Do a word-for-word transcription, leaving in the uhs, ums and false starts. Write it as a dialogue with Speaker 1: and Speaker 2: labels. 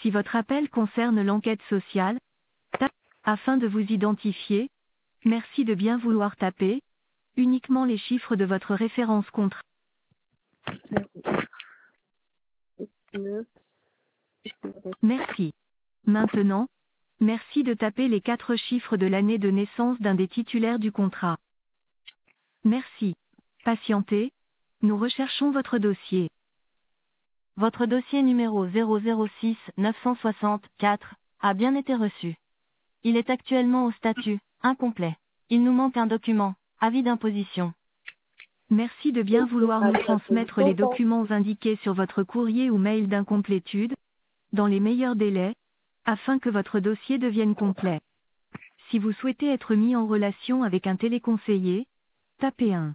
Speaker 1: Si votre appel concerne l'enquête sociale, tapez afin de vous identifier. Merci de bien vouloir taper uniquement les chiffres de votre référence contrat.
Speaker 2: neuf.
Speaker 1: Merci. Maintenant, merci de taper les quatre chiffres de l'année de naissance d'un des titulaires du contrat. Merci. Patientez. Nous recherchons votre dossier. Votre dossier numéro zéro zéro six neuf cent soixante-quatre a bien été reçu. Il est actuellement au statut incomplet. Il nous manque un document, avis d'imposition. Merci de bien vouloir nous transmettre les documents indiqués sur votre courrier ou mail d'incomplétude, dans les meilleurs délais, afin que votre dossier devienne complet. Si vous souhaitez être mis en relation avec un téléconseiller, tapez un.